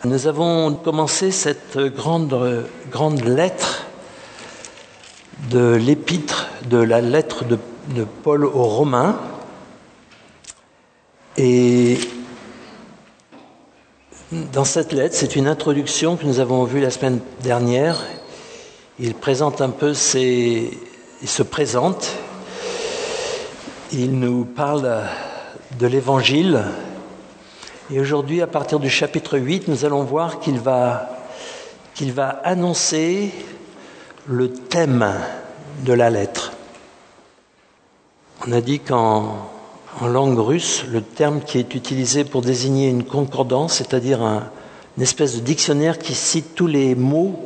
Nous avons commencé cette grande lettre de l'épître, de la lettre de Paul aux Romains. Et dans cette lettre, c'est une introduction que nous avons vue la semaine dernière. Il présente un peu il se présente. Il nous parle de l'Évangile. Et aujourd'hui, à partir du chapitre 8, nous allons voir qu'il va annoncer le thème de la lettre. On a dit qu'en langue russe, le terme qui est utilisé pour désigner une concordance, c'est-à-dire une espèce de dictionnaire qui cite tous les mots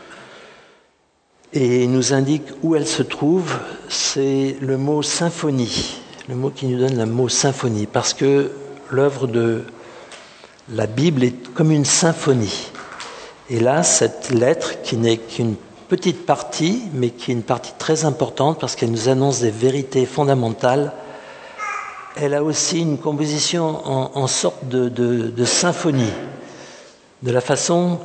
et nous indique où elle se trouve, c'est le mot symphonie, le mot qui nous donne le mot symphonie, parce que l'œuvre de la Bible est comme une symphonie. Et là, cette lettre, qui n'est qu'une petite partie, mais qui est une partie très importante parce qu'elle nous annonce des vérités fondamentales, elle a aussi une composition en sorte de symphonie, de la façon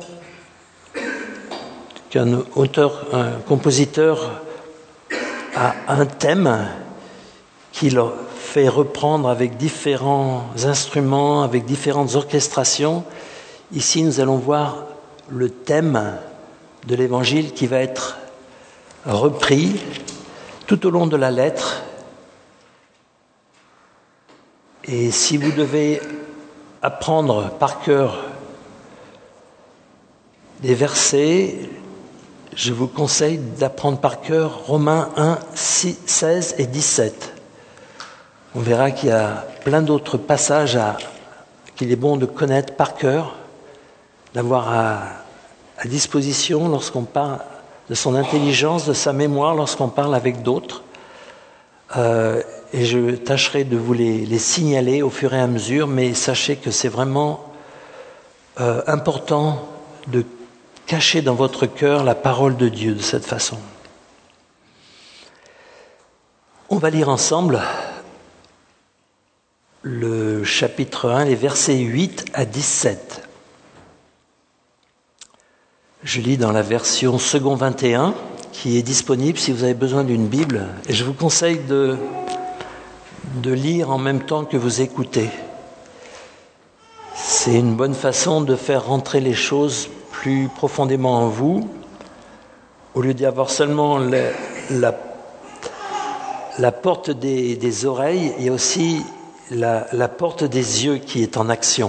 qu'un compositeur a un thème qu'il fait reprendre avec différents instruments, avec différentes orchestrations. Ici, nous allons voir le thème de l'Évangile qui va être repris tout au long de la lettre. Et si vous devez apprendre par cœur des versets, je vous conseille d'apprendre par cœur Romains 1, 16 et 17. On verra qu'il y a plein d'autres passages qu'il est bon de connaître par cœur, d'avoir à disposition lorsqu'on parle de son intelligence, de sa mémoire, lorsqu'on parle avec d'autres. Et je tâcherai de vous les signaler au fur et à mesure, mais sachez que c'est vraiment important de cacher dans votre cœur la parole de Dieu de cette façon. On va lire ensemble le chapitre 1, les versets 8 à 17. Je lis dans la version second 21, qui est disponible si vous avez besoin d'une Bible. Et je vous conseille de lire en même temps que vous écoutez. C'est une bonne façon de faire rentrer les choses plus profondément en vous, au lieu d'y avoir seulement la porte des oreilles, il y a aussi la porte des yeux qui est en action.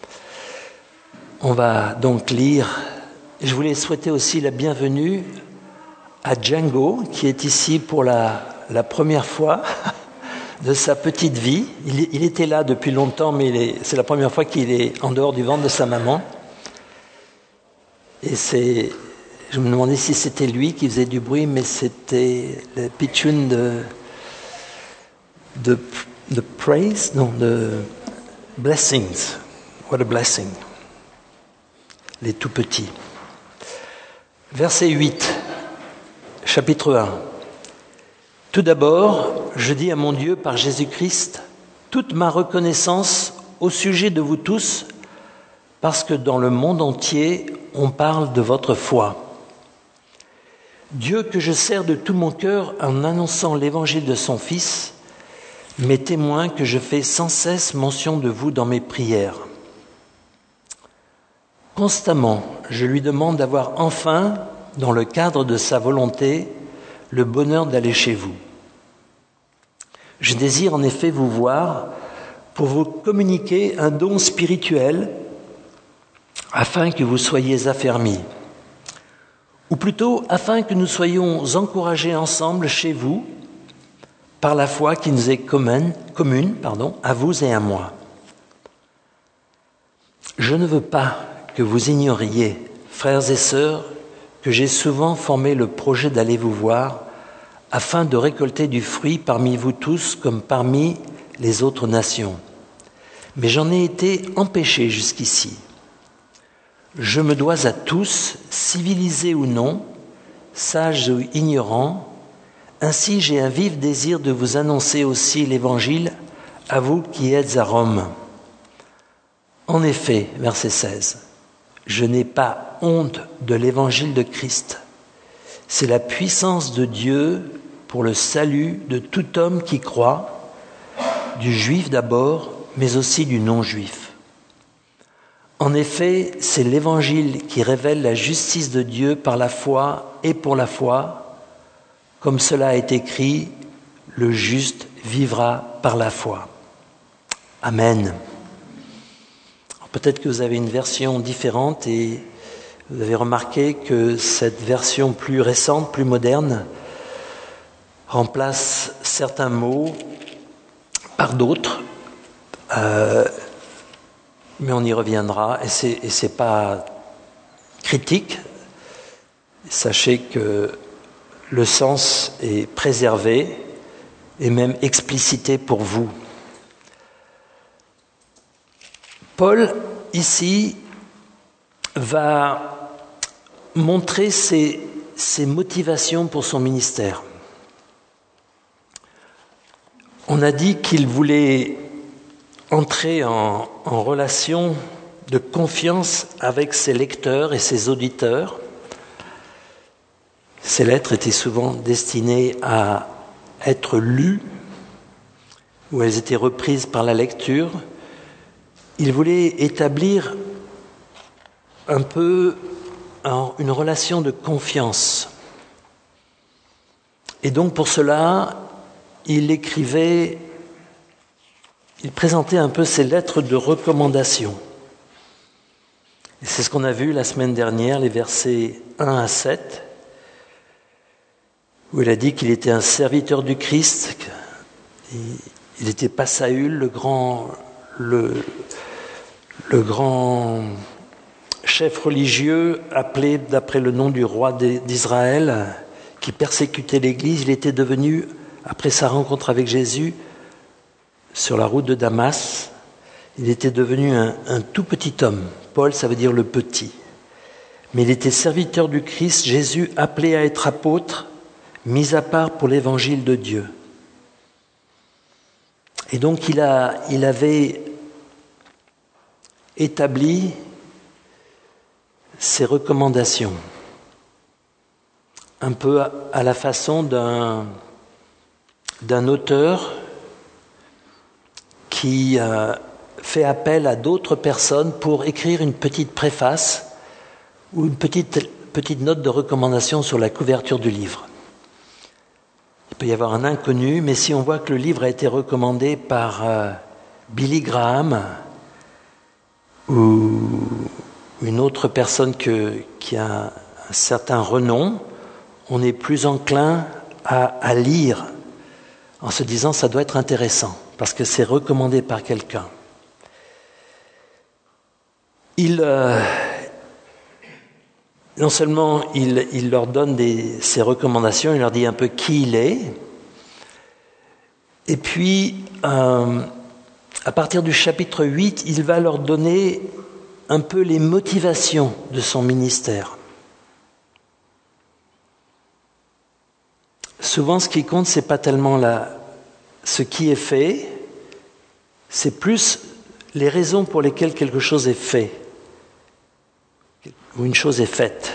On va donc lire. Je voulais souhaiter aussi la bienvenue à Django, qui est ici pour la première fois de sa petite vie. Il était là depuis longtemps, mais c'est la première fois qu'il est en dehors du ventre de sa maman. Et je me demandais si c'était lui qui faisait du bruit, mais c'était le pitchoun de praise, non, de blessings. What a blessing. Les tout petits. Verset 8, chapitre 1. Tout d'abord, je dis à mon Dieu par Jésus-Christ toute ma reconnaissance au sujet de vous tous, parce que dans le monde entier, on parle de votre foi. Dieu que je sers de tout mon cœur en annonçant l'évangile de son Fils, m'est témoin que je fais sans cesse mention de vous dans mes prières. Constamment, je lui demande d'avoir enfin, dans le cadre de sa volonté, le bonheur d'aller chez vous. Je désire en effet vous voir pour vous communiquer un don spirituel afin que vous soyez affermis, ou plutôt afin que nous soyons encouragés ensemble chez vous par la foi qui nous est commune, à vous et à moi. Je ne veux pas que vous ignoriez, frères et sœurs, que j'ai souvent formé le projet d'aller vous voir afin de récolter du fruit parmi vous tous comme parmi les autres nations. Mais j'en ai été empêché jusqu'ici. Je me dois à tous, civilisés ou non, sages ou ignorants. Ainsi, j'ai un vif désir de vous annoncer aussi l'Évangile à vous qui êtes à Rome. En effet, verset 16, Je n'ai pas honte de l'évangile de Christ. C'est la puissance de Dieu pour le salut de tout homme qui croit, du juif d'abord, mais aussi du non-juif. En effet, c'est l'évangile qui révèle la justice de Dieu par la foi et pour la foi, comme cela est écrit, le juste vivra par la foi. Amen. Peut-être que vous avez une version différente et vous avez remarqué que cette version plus récente, plus moderne, remplace certains mots par d'autres, mais on y reviendra et c'est pas critique. Sachez que le sens est préservé et même explicité pour vous. Paul, ici, va montrer ses motivations pour son ministère. On a dit qu'il voulait entrer en relation de confiance avec ses lecteurs et ses auditeurs. Ces lettres étaient souvent destinées à être lues, ou elles étaient reprises par la lecture. Il voulait établir un peu une relation de confiance. Et donc pour cela, il présentait un peu ses lettres de recommandation. Et c'est ce qu'on a vu la semaine dernière, les versets 1 à 7, où il a dit qu'il était un serviteur du Christ. Il n'était pas Saül, le grand chef religieux appelé d'après le nom du roi d'Israël, qui persécutait l'Église. Il était devenu, après sa rencontre avec Jésus, sur la route de Damas, il était devenu un tout petit homme. Paul, ça veut dire le petit. Mais il était serviteur du Christ, Jésus appelé à être apôtre, mis à part pour l'évangile de Dieu. Et donc il avait établi ses recommandations, un peu à la façon d'un auteur qui fait appel à d'autres personnes pour écrire une petite préface ou une petite note de recommandation sur la couverture du livre. Il peut y avoir un inconnu, mais si on voit que le livre a été recommandé par Billy Graham ou une autre personne qui a un certain renom, on est plus enclin à lire en se disant ça doit être intéressant parce que c'est recommandé par quelqu'un. Non seulement il leur donne ses recommandations, il leur dit un peu qui il est, et puis à partir du chapitre 8, il va leur donner un peu les motivations de son ministère. Souvent, ce qui compte, c'est pas tellement ce qui est fait, c'est plus les raisons pour lesquelles quelque chose est fait, ou une chose est faite.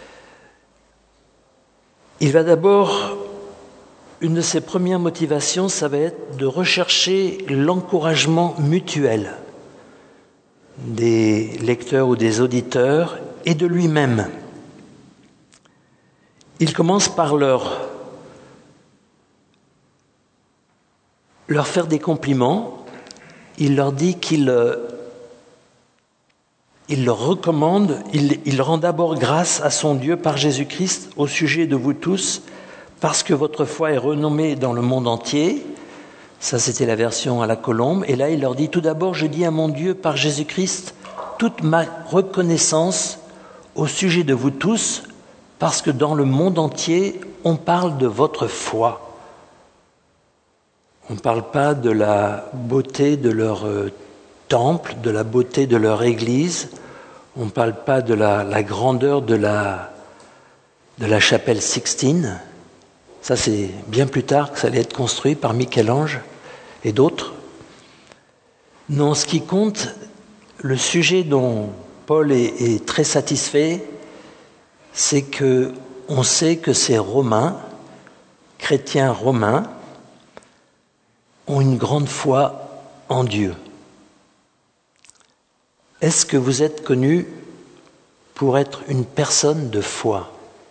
Il va d'abord, une de ses premières motivations, ça va être de rechercher l'encouragement mutuel des lecteurs ou des auditeurs et de lui-même. Il commence par leur faire des compliments. Il leur dit qu'il leur recommande, il rend d'abord grâce à son Dieu par Jésus-Christ au sujet de vous tous, parce que votre foi est renommée dans le monde entier. Ça, c'était la version à la colombe. Et là, il leur dit, tout d'abord, je dis à mon Dieu par Jésus-Christ toute ma reconnaissance au sujet de vous tous, parce que dans le monde entier, on parle de votre foi. On ne parle pas de la beauté de leur temple, de la beauté de leur église. On ne parle pas de la grandeur de la chapelle Sixtine. Ça, c'est bien plus tard que ça allait être construit par Michel-Ange et d'autres. Non, ce qui compte, le sujet dont Paul est très satisfait, c'est que on sait que ces Romains, chrétiens romains, ont une grande foi en Dieu. Est-ce que vous êtes connu pour être une personne de foi?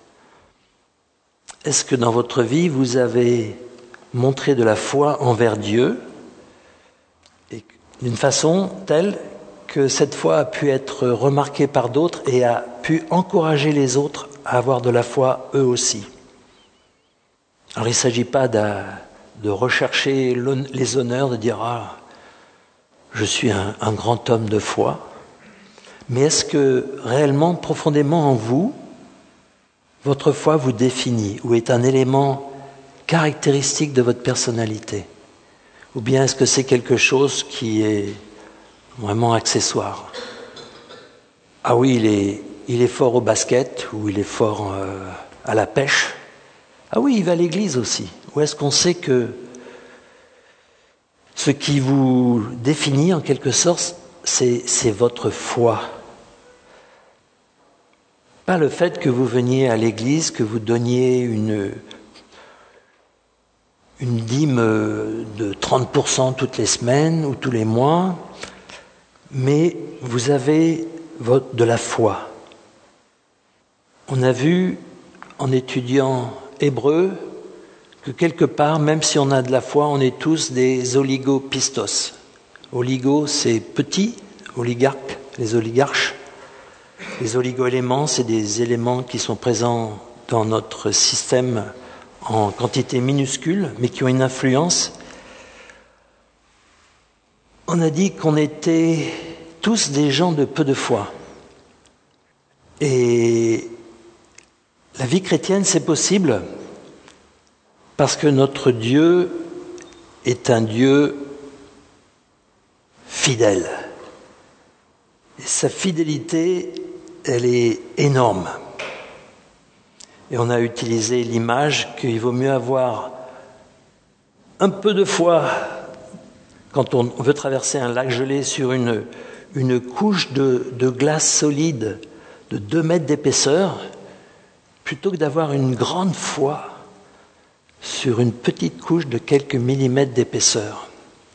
Est-ce que dans votre vie, vous avez montré de la foi envers Dieu et d'une façon telle que cette foi a pu être remarquée par d'autres et a pu encourager les autres à avoir de la foi eux aussi? Alors il ne s'agit pas de rechercher les honneurs, de dire « Ah, je suis un grand homme de foi », mais est-ce que réellement, profondément en vous, votre foi vous définit ou est un élément caractéristique de votre personnalité? Ou bien est-ce que c'est quelque chose qui est vraiment accessoire? Ah oui, il est fort au basket ou il est fort à la pêche. Ah oui, il va à l'église aussi. Ou est-ce qu'on sait que ce qui vous définit en quelque sorte, c'est votre foi? Pas le fait que vous veniez à l'église, que vous donniez une dîme de 30% toutes les semaines ou tous les mois, mais vous avez de la foi. On a vu en étudiant Hébreu que quelque part, même si on a de la foi, on est tous des oligopistos. Oligo, c'est petit, oligarque, les oligarches. Les oligo-éléments, c'est des éléments qui sont présents dans notre système en quantité minuscule, mais qui ont une influence. On a dit qu'on était tous des gens de peu de foi. Et la vie chrétienne, c'est possible parce que notre Dieu est un Dieu fidèle. Et sa fidélité, elle est énorme. Et on a utilisé l'image qu'il vaut mieux avoir un peu de foi quand on veut traverser un lac gelé sur une couche de glace solide de 2 mètres d'épaisseur, plutôt que d'avoir une grande foi sur une petite couche de quelques millimètres d'épaisseur.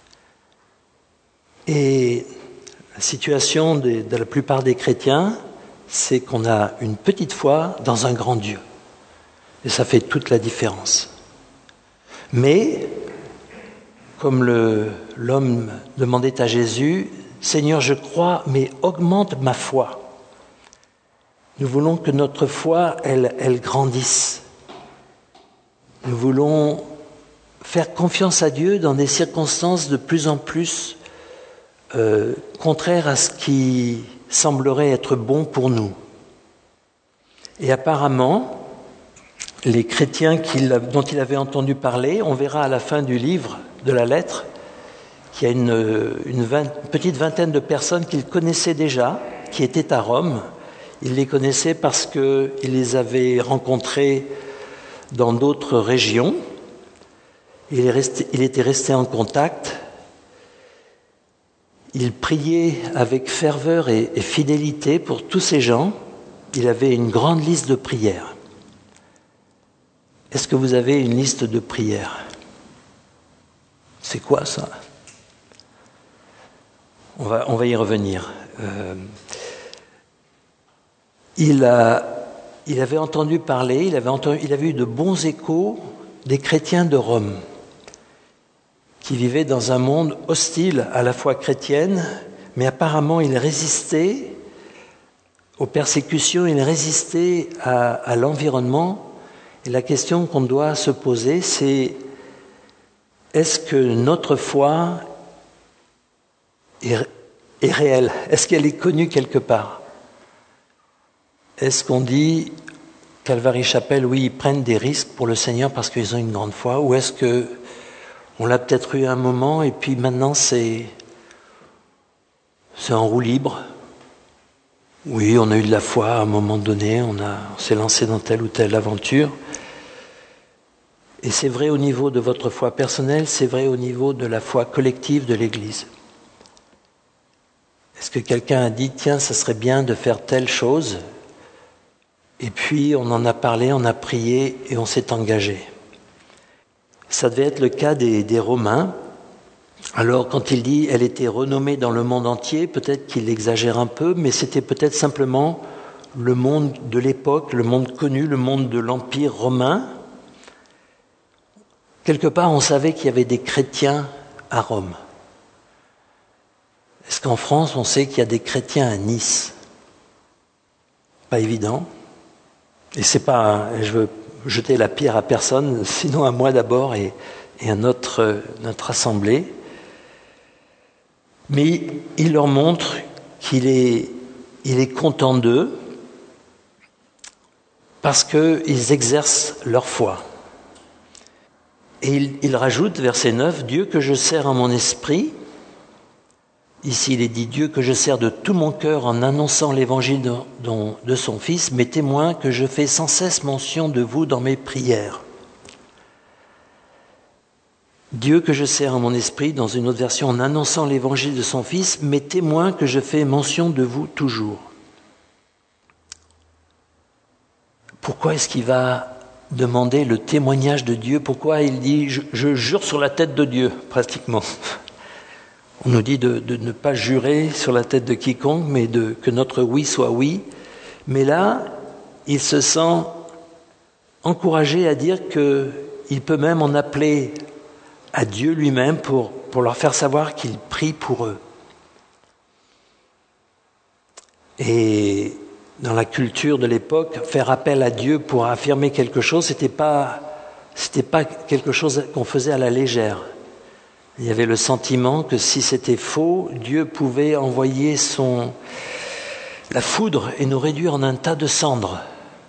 Et la situation de la plupart des chrétiens, c'est qu'on a une petite foi dans un grand Dieu. Et ça fait toute la différence. Mais, comme l'homme demandait à Jésus, « Seigneur, je crois, mais augmente ma foi ». Nous voulons que notre foi, elle grandisse. Nous voulons faire confiance à Dieu dans des circonstances de plus en plus contraires à ce qui semblerait être bon pour nous. Et apparemment, les chrétiens dont il avait entendu parler, on verra à la fin du livre, de la lettre, qu'il y a une petite vingtaine de personnes qu'il connaissait déjà, qui étaient à Rome. Il les connaissait parce qu'il les avait rencontrés dans d'autres régions. Il était resté en contact. Il priait avec ferveur et fidélité pour tous ces gens. Il avait une grande liste de prières. Est-ce que vous avez une liste de prières? C'est quoi ça? On va y revenir. Il avait entendu parler, il avait eu de bons échos des chrétiens de Rome qui vivaient dans un monde hostile à la foi chrétienne, mais apparemment il résistait aux persécutions, il résistait à l'environnement. Et la question qu'on doit se poser, c'est est-ce que notre foi est réelle? Est-ce qu'elle est connue quelque part? Est-ce qu'on dit Calvary Chapel, oui, ils prennent des risques pour le Seigneur parce qu'ils ont une grande foi? Ou est-ce qu'on l'a peut-être eu un moment et puis maintenant c'est en roue libre? Oui, on a eu de la foi à un moment donné, on s'est lancé dans telle ou telle aventure. Et c'est vrai au niveau de votre foi personnelle, c'est vrai au niveau de la foi collective de l'Église. Est-ce que quelqu'un a dit, tiens, ça serait bien de faire telle chose? Et puis on en a parlé, on a prié et on s'est engagé. Ça devait être le cas des Romains. Alors quand il dit, elle était renommée dans le monde entier, peut-être qu'il exagère un peu, mais c'était peut-être simplement le monde de l'époque, le monde connu, le monde de l'Empire romain. Quelque part, on savait qu'il y avait des chrétiens à Rome. Est-ce qu'en France, on sait qu'il y a des chrétiens à Nice? Pas évident. Et c'est pas, je veux jeter la pierre à personne, sinon à moi d'abord et à notre assemblée. Mais il leur montre qu'il est content d'eux parce qu'ils exercent leur foi. Et il rajoute, verset 9, « Dieu que je sers en mon esprit », ici il est dit « Dieu que je sers de tout mon cœur en annonçant l'évangile de son Fils, mais témoin que je fais sans cesse mention de vous dans mes prières. » Dieu que je sers en mon esprit, dans une autre version, en annonçant l'évangile de son Fils, mais témoin que je fais mention de vous toujours. Pourquoi est-ce qu'il va demander le témoignage de Dieu? Pourquoi il dit je jure sur la tête de Dieu, pratiquement? On nous dit de ne pas jurer sur la tête de quiconque, mais que notre oui soit oui. Mais là, il se sent encouragé à dire qu'il peut même en appeler à Dieu lui-même pour leur faire savoir qu'il prie pour eux. Et dans la culture de l'époque, faire appel à Dieu pour affirmer quelque chose, c'était pas quelque chose qu'on faisait à la légère. Il y avait le sentiment que si c'était faux, Dieu pouvait envoyer la foudre et nous réduire en un tas de cendres.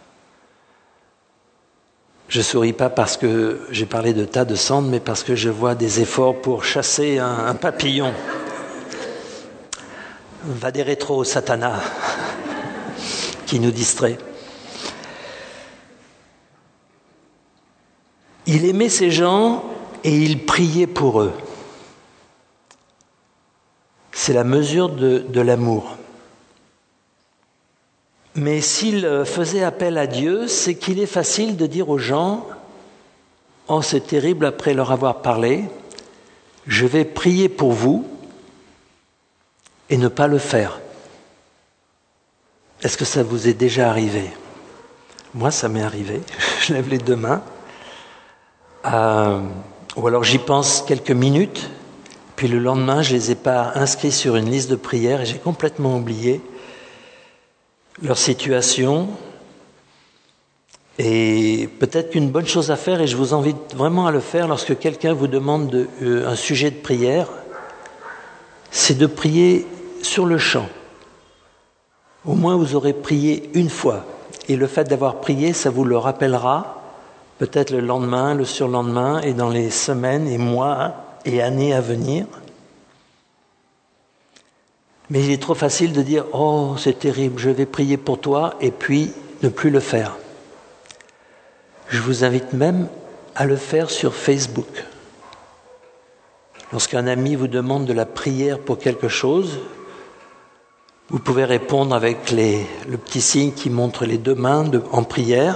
Je souris pas parce que j'ai parlé de tas de cendres, mais parce que je vois des efforts pour chasser un papillon. Va des rétros, Satana, qui nous distrait. Il aimait ces gens et il priait pour eux. C'est la mesure de l'amour. Mais s'il faisait appel à Dieu, c'est qu'il est facile de dire aux gens « Oh, c'est terrible après leur avoir parlé, je vais prier pour vous » et ne pas le faire. Est-ce que ça vous est déjà arrivé? Moi, ça m'est arrivé. Je lève les deux mains. Ou alors j'y pense quelques minutes, puis le lendemain, je ne les ai pas inscrits sur une liste de prières et j'ai complètement oublié leur situation. Et peut-être qu'une bonne chose à faire, et je vous invite vraiment à le faire lorsque quelqu'un vous demande un sujet de prière, c'est de prier sur le champ. Au moins vous aurez prié une fois. Et le fait d'avoir prié, ça vous le rappellera, peut-être le lendemain, le surlendemain, et dans les semaines et mois et années à venir. Mais il est trop facile de dire « Oh, c'est terrible, je vais prier pour toi » et puis ne plus le faire. Je vous invite même à le faire sur Facebook. Lorsqu'un ami vous demande de la prière pour quelque chose, vous pouvez répondre avec le petit signe qui montre les deux mains en prière.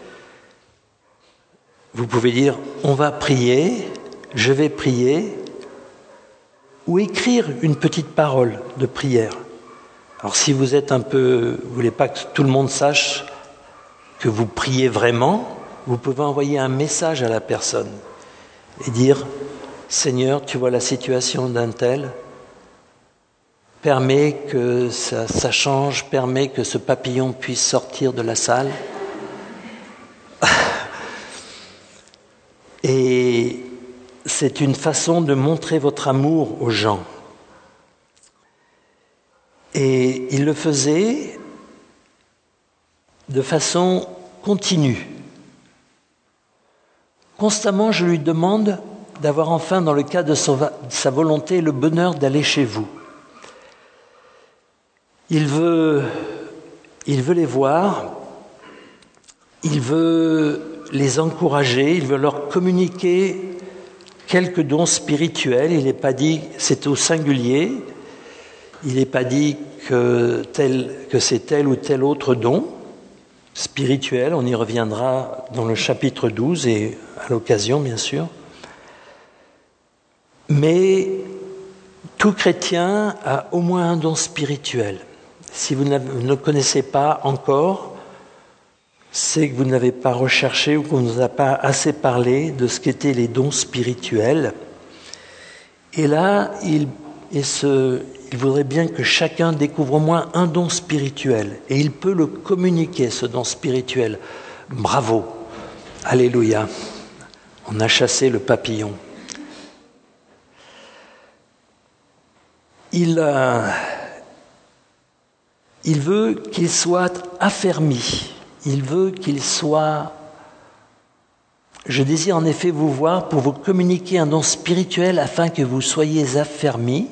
Vous pouvez dire « On va prier, je vais prier » ou écrire une petite parole de prière. Alors si vous êtes vous voulez pas que tout le monde sache que vous priez vraiment, vous pouvez envoyer un message à la personne et dire « Seigneur, tu vois la situation d'un tel, permets que ça change, permets que ce papillon puisse sortir de la salle. » Et c'est une façon de montrer votre amour aux gens. Et il le faisait de façon continue. Constamment, je lui demande d'avoir enfin, dans le cadre de sa volonté, le bonheur d'aller chez vous. Il veut les voir, il veut les encourager, il veut leur communiquer quelques dons spirituels. Il n'est pas dit, c'est au singulier. Il n'est pas dit que c'est tel ou tel autre don spirituel. On y reviendra dans le chapitre 12 et à l'occasion, bien sûr. Mais tout chrétien a au moins un don spirituel. Si vous ne le connaissez pas encore, c'est que vous n'avez pas recherché ou qu'on ne vous a pas assez parlé de ce qu'étaient les dons spirituels. Et là, il voudrait bien que chacun découvre au moins un don spirituel. Et il peut le communiquer, ce don spirituel. Bravo. Alléluia. On a chassé le papillon. Il veut qu'il soit affermi. Il veut qu'il soit... Je désire en effet vous voir pour vous communiquer un don spirituel afin que vous soyez affermis.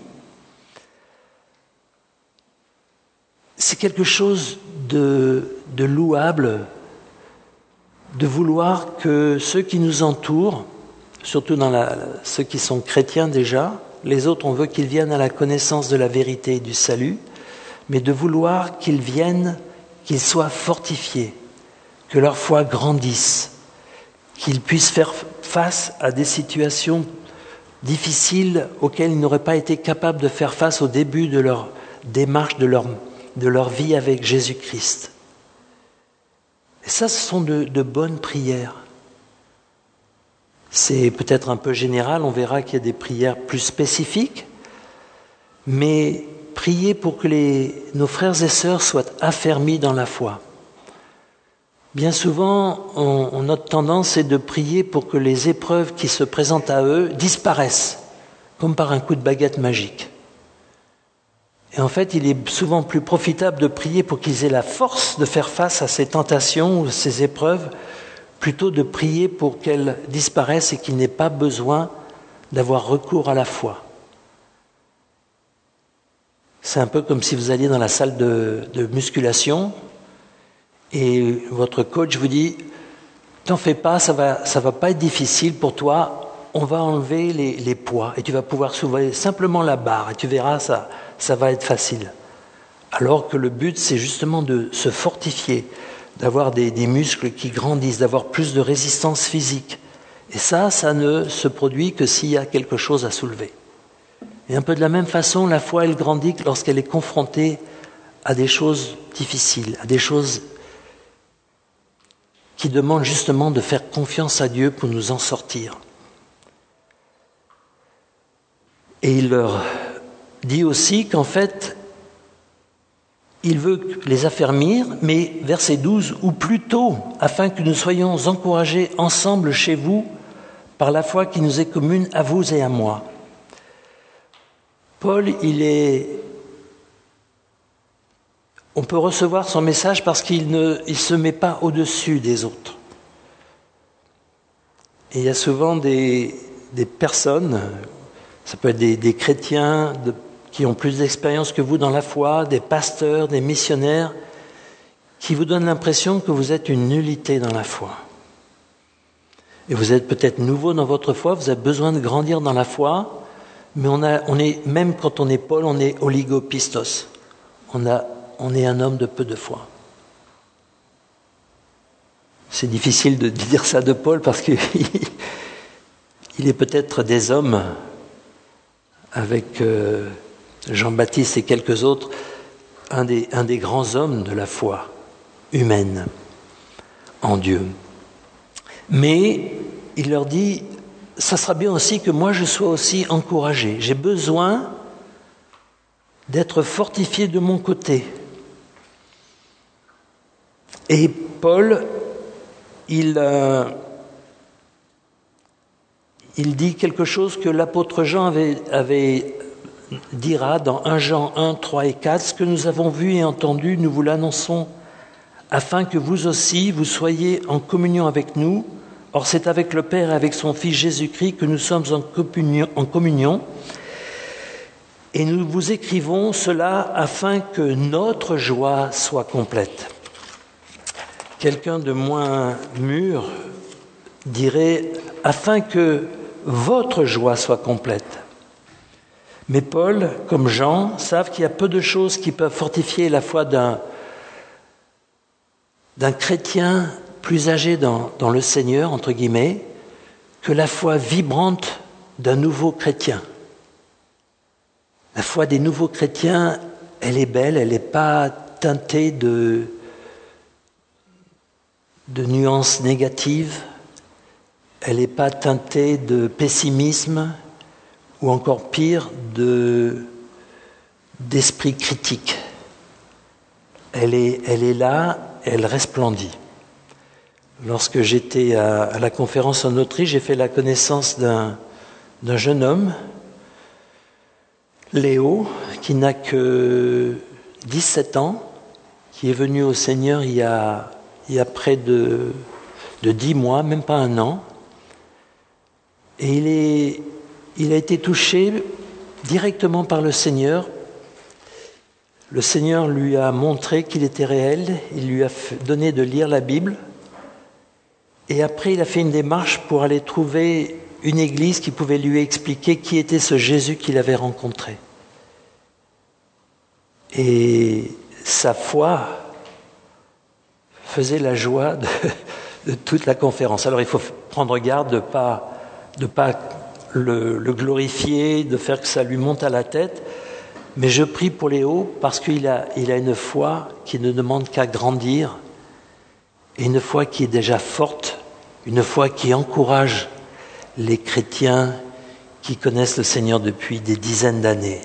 C'est quelque chose de louable de vouloir que ceux qui nous entourent, surtout ceux qui sont chrétiens déjà, les autres on veut qu'ils viennent à la connaissance de la vérité et du salut, mais de vouloir qu'ils viennent, qu'ils soient fortifiés, que leur foi grandisse, qu'ils puissent faire face à des situations difficiles auxquelles ils n'auraient pas été capables de faire face au début de leur démarche, de leur vie avec Jésus-Christ. Et ça, ce sont de bonnes prières. C'est peut-être un peu général, on verra qu'il y a des prières plus spécifiques, mais prier pour que nos frères et sœurs soient affermis dans la foi. Bien souvent, notre tendance est de prier pour que les épreuves qui se présentent à eux disparaissent, comme par un coup de baguette magique. Et en fait, il est souvent plus profitable de prier pour qu'ils aient la force de faire face à ces tentations ou ces épreuves, plutôt de prier pour qu'elles disparaissent et qu'ils n'aient pas besoin d'avoir recours à la foi. C'est un peu comme si vous alliez dans la salle de musculation et votre coach vous dit « T'en fais pas, ça va pas être difficile pour toi, on va enlever les poids et tu vas pouvoir soulever simplement la barre et tu verras, ça va être facile. » Alors que le but, c'est justement de se fortifier, d'avoir des muscles qui grandissent, d'avoir plus de résistance physique. Et ça ne se produit que s'il y a quelque chose à soulever. Et un peu de la même façon, la foi, elle grandit lorsqu'elle est confrontée à des choses difficiles, à des choses qui demandent justement de faire confiance à Dieu pour nous en sortir. Et il leur dit aussi qu'en fait, il veut les affermir, mais verset 12, ou plutôt, afin que nous soyons encouragés ensemble chez vous par la foi qui nous est commune à vous et à moi. Paul, on peut recevoir son message parce qu'il ne se met pas au-dessus des autres. Et il y a souvent des personnes, ça peut être des chrétiens qui ont plus d'expérience que vous dans la foi, des pasteurs, des missionnaires, qui vous donnent l'impression que vous êtes une nullité dans la foi. Et vous êtes peut-être nouveau dans votre foi, vous avez besoin de grandir dans la foi, mais on est, même quand on est Paul, on est oligopistos. On est un homme de peu de foi. C'est difficile de dire ça de Paul parce qu'il est peut-être des hommes avec Jean-Baptiste et quelques autres, un des grands hommes de la foi humaine en Dieu. Mais il leur dit, ça sera bien aussi que moi je sois aussi encouragé. J'ai besoin d'être fortifié de mon côté. Et Paul, il dit quelque chose que l'apôtre Jean dira dans 1 Jean 1, 3 et 4. Ce que nous avons vu et entendu, nous vous l'annonçons, afin que vous aussi, vous soyez en communion avec nous. Or, c'est avec le Père et avec son Fils Jésus-Christ que nous sommes en communion. Et nous vous écrivons cela afin que notre joie soit complète. Quelqu'un de moins mûr dirait afin que votre joie soit complète. Mais Paul, comme Jean, savent qu'il y a peu de choses qui peuvent fortifier la foi d'un chrétien plus âgé dans le Seigneur, entre guillemets, que la foi vibrante d'un nouveau chrétien. La foi des nouveaux chrétiens, elle est belle, elle n'est pas teintée de nuances négatives, elle n'est pas teintée de pessimisme ou encore pire, d'esprit critique. Elle est là, elle resplendit. Lorsque j'étais à la conférence en Autriche, j'ai fait la connaissance d'un jeune homme, Léo, qui n'a que 17 ans, qui est venu au Seigneur il y a près de 10 mois, même pas un an. Et il a été touché directement par le Seigneur. Le Seigneur lui a montré qu'il était réel, il lui a donné de lire la Bible. Et après, il a fait une démarche pour aller trouver une église qui pouvait lui expliquer qui était ce Jésus qu'il avait rencontré. Et sa foi faisait la joie de toute la conférence. Alors il faut prendre garde de pas le glorifier, de faire que ça lui monte à la tête. Mais je prie pour Léo parce qu'il a une foi qui ne demande qu'à grandir, et une foi qui est déjà forte, une foi qui encourage les chrétiens qui connaissent le Seigneur depuis des dizaines d'années.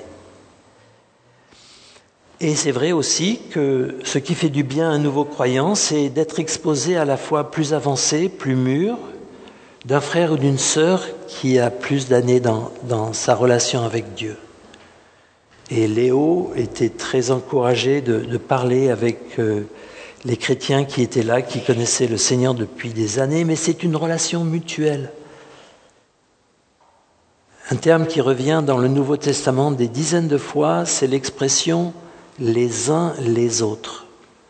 Et c'est vrai aussi que ce qui fait du bien à un nouveau croyant, c'est d'être exposé à la foi plus avancée, plus mûre, d'un frère ou d'une sœur qui a plus d'années dans sa relation avec Dieu. Et Léo était très encouragé de parler avec les chrétiens qui étaient là, qui connaissaient le Seigneur depuis des années, mais c'est une relation mutuelle. Un terme qui revient dans le Nouveau Testament des dizaines de fois, c'est l'expression « les uns les autres ».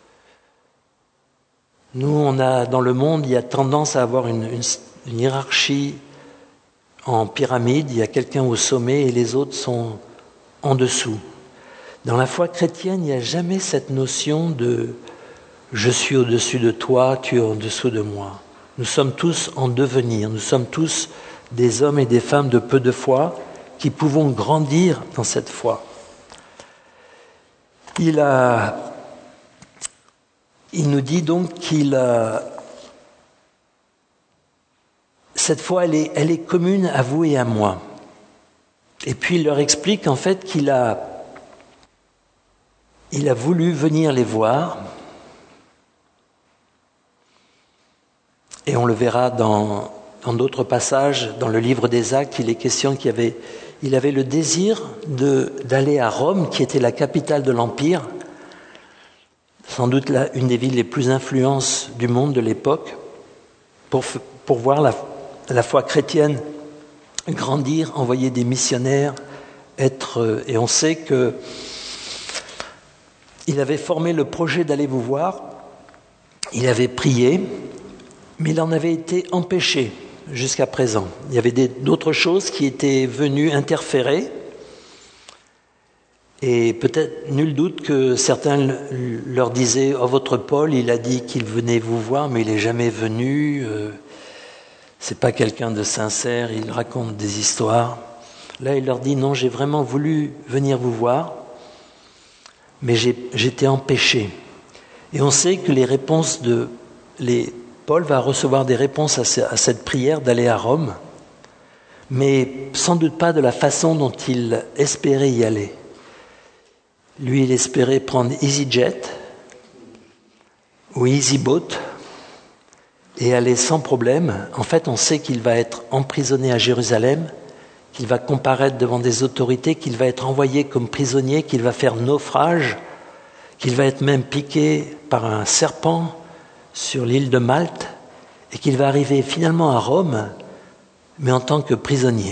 Nous, dans le monde, il y a tendance à avoir une hiérarchie en pyramide. Il y a quelqu'un au sommet et les autres sont en dessous. Dans la foi chrétienne, il n'y a jamais cette notion de « je suis au-dessus de toi, tu es en-dessous de moi ». Nous sommes tous en devenir, nous sommes tous des hommes et des femmes de peu de foi qui pouvons grandir dans cette foi. Il nous dit donc cette foi, elle est commune à vous et à moi. Et puis il leur explique en fait qu'il a voulu venir les voir. Et on le verra dans d'autres passages, dans le livre des Actes, il est question qu'il avait le désir d'aller à Rome, qui était la capitale de l'Empire, sans doute une des villes les plus influentes du monde de l'époque, pour voir la foi chrétienne grandir, envoyer des missionnaires, et on sait que il avait formé le projet d'aller vous voir, il avait prié, mais il en avait été empêché jusqu'à présent. Il y avait d'autres choses qui étaient venues interférer, et peut-être nul doute que certains leur disaient « Oh, votre Paul, il a dit qu'il venait vous voir, mais il n'est jamais venu, c'est pas quelqu'un de sincère, il raconte des histoires. » Là, il leur dit « Non, j'ai vraiment voulu venir vous voir, mais j'étais empêché. » Et on sait que Paul va recevoir des réponses à cette prière d'aller à Rome, mais sans doute pas de la façon dont il espérait y aller. Lui, il espérait prendre EasyJet ou EasyBoat et aller sans problème. En fait, on sait qu'il va être emprisonné à Jérusalem, qu'il va comparaître devant des autorités, qu'il va être envoyé comme prisonnier, qu'il va faire naufrage, qu'il va être même piqué par un serpent sur l'île de Malte et qu'il va arriver finalement à Rome, mais en tant que prisonnier.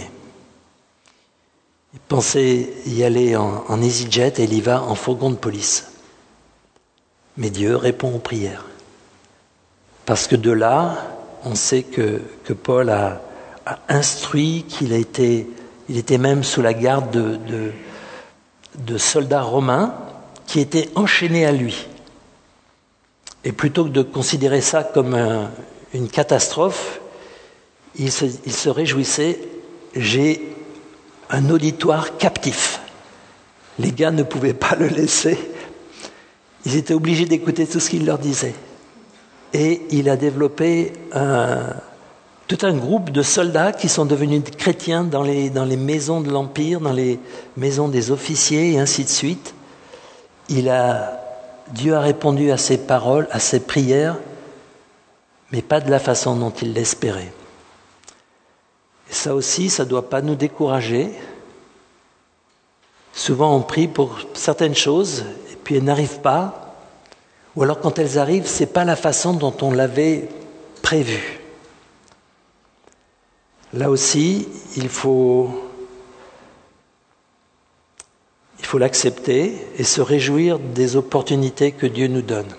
Il pensait y aller en EasyJet et il y va en fourgon de police. Mais Dieu répond aux prières. Parce que de là, on sait que Paul a instruit, qu'il a été Il était même sous la garde de soldats romains qui étaient enchaînés à lui. Et plutôt que de considérer ça comme une catastrophe, il se réjouissait, j'ai un auditoire captif. Les gars ne pouvaient pas le laisser. Ils étaient obligés d'écouter tout ce qu'il leur disait. Et il a développé tout un groupe de soldats qui sont devenus chrétiens dans les maisons de l'Empire, dans les maisons des officiers et ainsi de suite. Dieu a répondu à ses paroles, à ses prières, mais pas de la façon dont il l'espérait. Et ça aussi, ça ne doit pas nous décourager. Souvent, on prie pour certaines choses, et puis elles n'arrivent pas. Ou alors, quand elles arrivent, ce n'est pas la façon dont on l'avait prévu. Là aussi, il faut l'accepter et se réjouir des opportunités que Dieu nous donne.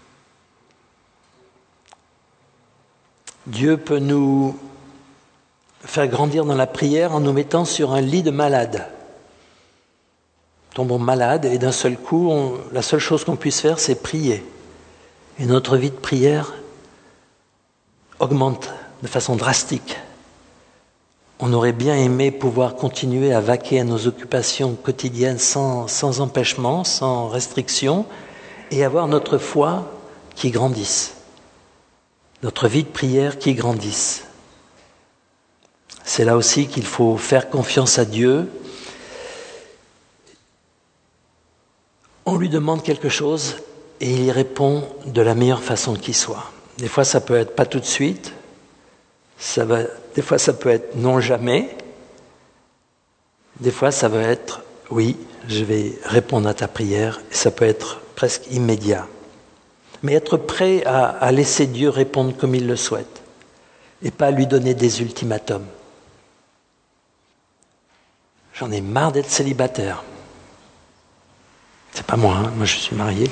Dieu peut nous faire grandir dans la prière en nous mettant sur un lit de malade. Tombons malades et d'un seul coup, la seule chose qu'on puisse faire, c'est prier. Et notre vie de prière augmente de façon drastique. On aurait bien aimé pouvoir continuer à vaquer à nos occupations quotidiennes sans empêchement, sans restriction, et avoir notre foi qui grandisse, notre vie de prière qui grandisse. C'est là aussi qu'il faut faire confiance à Dieu. On lui demande quelque chose et il y répond de la meilleure façon qui soit. Des fois, ça peut être pas tout de suite. Des fois, ça peut être non jamais. Des fois, ça va être oui, je vais répondre à ta prière. Et ça peut être presque immédiat. Mais être prêt à laisser Dieu répondre comme il le souhaite et pas lui donner des ultimatums. J'en ai marre d'être célibataire. C'est pas moi, moi je suis marié.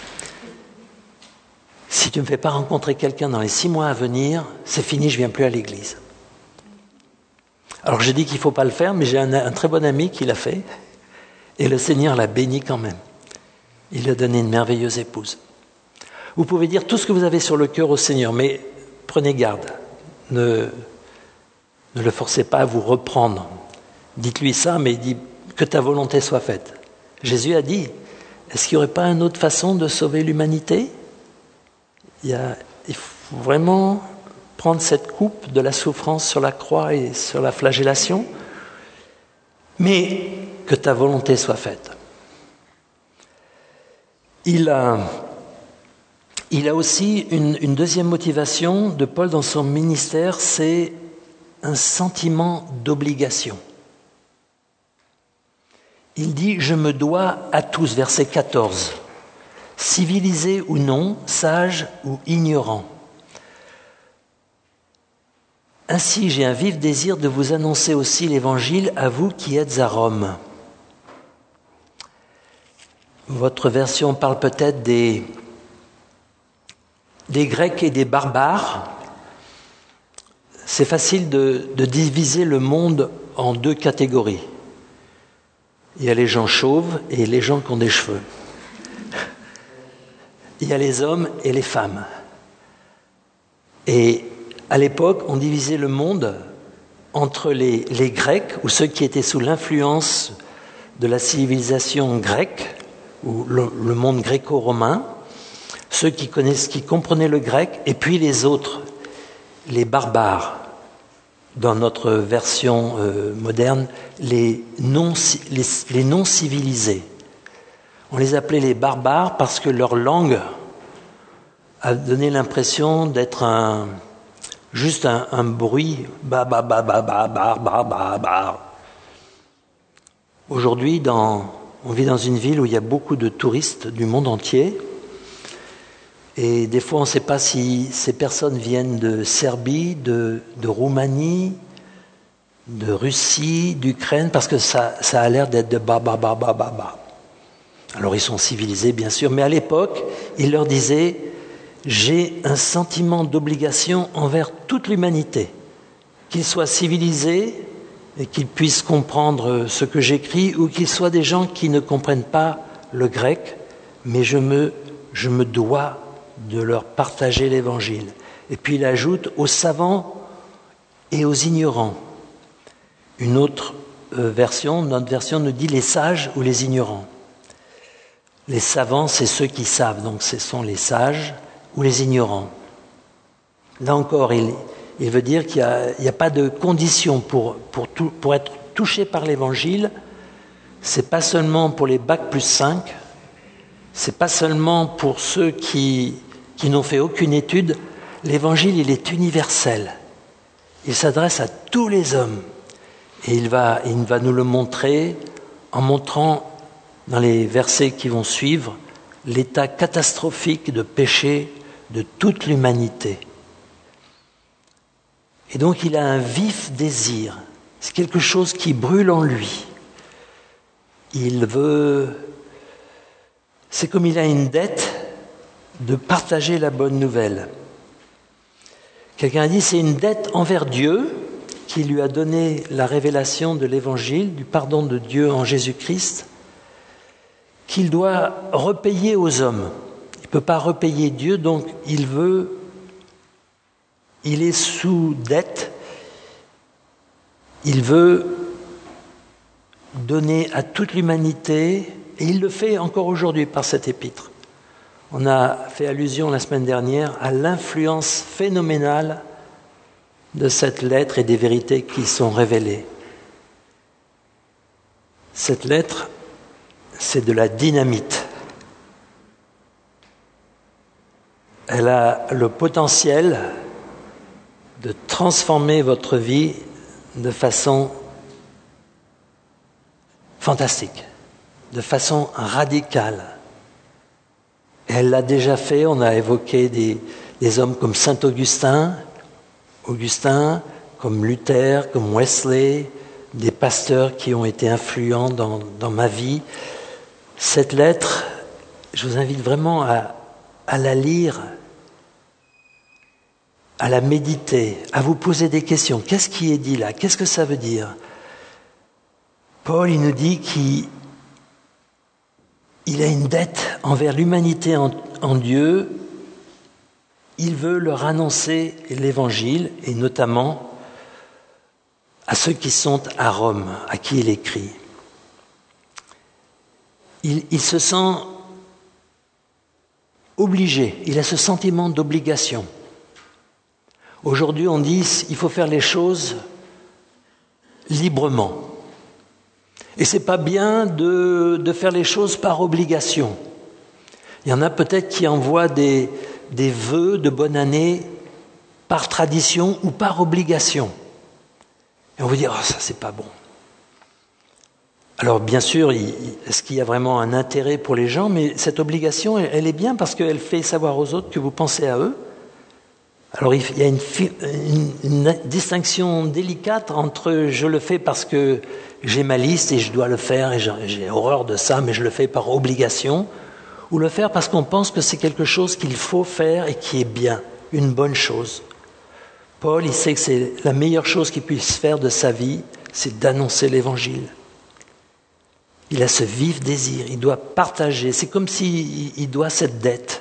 Si tu ne me fais pas rencontrer quelqu'un dans les 6 mois à venir, c'est fini, je ne viens plus à l'église. Alors je dis qu'il ne faut pas le faire, mais j'ai un très bon ami qui l'a fait, et le Seigneur l'a béni quand même. Il lui a donné une merveilleuse épouse. Vous pouvez dire tout ce que vous avez sur le cœur au Seigneur, mais prenez garde, ne le forcez pas à vous reprendre. Dites-lui ça, mais dites que ta volonté soit faite. Jésus a dit, est-ce qu'il n'y aurait pas une autre façon de sauver l'humanité ? Il faut vraiment prendre cette coupe de la souffrance sur la croix et sur la flagellation, mais que ta volonté soit faite. Il a aussi une deuxième motivation de Paul dans son ministère, c'est un sentiment d'obligation. Il dit « Je me dois à tous », verset 14, « civilisés ou non, sages ou ignorants. Ainsi, j'ai un vif désir de vous annoncer aussi l'Évangile à vous qui êtes à Rome. » Votre version parle peut-être des Grecs et des barbares. C'est facile de diviser le monde en 2 catégories. Il y a les gens chauves et les gens qui ont des cheveux. Il y a les hommes et les femmes. Et à l'époque, on divisait le monde entre les Grecs, ou ceux qui étaient sous l'influence de la civilisation grecque, ou le monde gréco-romain, ceux qui comprenaient le grec, et puis les autres, les barbares. Dans notre version moderne, les non-civilisés. On les appelait les barbares parce que leur langue a donné l'impression d'être juste un bruit. Aujourd'hui, on vit dans une ville où il y a beaucoup de touristes du monde entier. Et des fois, on ne sait pas si ces personnes viennent de Serbie, de Roumanie, de Russie, d'Ukraine, parce que ça a l'air d'être de bas. Alors, ils sont civilisés, bien sûr, mais à l'époque, il leur disait « J'ai un sentiment d'obligation envers toute l'humanité, qu'ils soient civilisés et qu'ils puissent comprendre ce que j'écris, ou qu'ils soient des gens qui ne comprennent pas le grec, mais je me dois de leur partager l'Évangile. Et puis il ajoute aux savants et aux ignorants. Une autre version, notre version nous dit les sages ou les ignorants. Les savants, c'est ceux qui savent, donc ce sont les sages ou les ignorants. Là encore, il veut dire qu'il n'y a pas de condition pour être touché par l'Évangile. C'est pas seulement pour les bac plus 5, c'est pas seulement pour ceux qui n'ont fait aucune étude. L'Évangile, il est universel. Il s'adresse à tous les hommes. Et il va nous le montrer en montrant dans les versets qui vont suivre l'état catastrophique de péché de toute l'humanité. Et donc il a un vif désir. C'est quelque chose qui brûle en lui. C'est comme il a une dette de partager la bonne nouvelle. Quelqu'un a dit, c'est une dette envers Dieu qui lui a donné la révélation de l'Évangile, du pardon de Dieu en Jésus-Christ, qu'il doit repayer aux hommes. Il ne peut pas repayer Dieu, donc il est sous dette, il veut donner à toute l'humanité, et il le fait encore aujourd'hui par cette épître. On a fait allusion la semaine dernière à l'influence phénoménale de cette lettre et des vérités qui y sont révélées. Cette lettre, c'est de la dynamite. Elle a le potentiel de transformer votre vie de façon fantastique, de façon radicale. Elle l'a déjà fait, on a évoqué des hommes comme Saint Augustin, comme Luther, comme Wesley, des pasteurs qui ont été influents dans ma vie. Cette lettre, je vous invite vraiment à la lire, à la méditer, à vous poser des questions. Qu'est-ce qui est dit là? Qu'est-ce que ça veut dire? Paul, il nous dit qu'il a une dette envers l'humanité en Dieu. Il veut leur annoncer l'Évangile, et notamment à ceux qui sont à Rome, à qui il écrit. Il se sent obligé, il a ce sentiment d'obligation. Aujourd'hui, on dit qu'il faut faire les choses librement. Et c'est pas bien de faire les choses par obligation. Il y en a peut-être qui envoient des vœux de bonne année par tradition ou par obligation. Et on vous dit, ça c'est pas bon. Alors bien sûr, est-ce qu'il y a vraiment un intérêt pour les gens? Mais cette obligation, elle est bien parce qu'elle fait savoir aux autres que vous pensez à eux. Alors il y a une distinction délicate entre je le fais parce que j'ai ma liste et je dois le faire et j'ai horreur de ça, mais je le fais par obligation, ou le faire parce qu'on pense que c'est quelque chose qu'il faut faire et qui est bien, une bonne chose. Paul, il sait que c'est la meilleure chose qu'il puisse faire de sa vie, c'est d'annoncer l'Évangile. Il a ce vif désir, il doit partager, c'est comme s'il doit cette dette.